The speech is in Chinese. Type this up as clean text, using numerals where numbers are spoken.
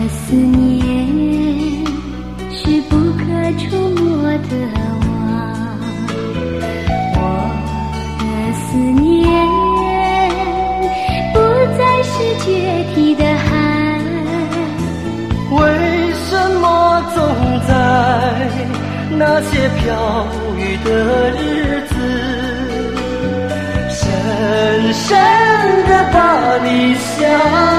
思念是不可触摸的网，我的思念不再是决堤的海。 为什么总在那些飘雨的日子，深深地把你想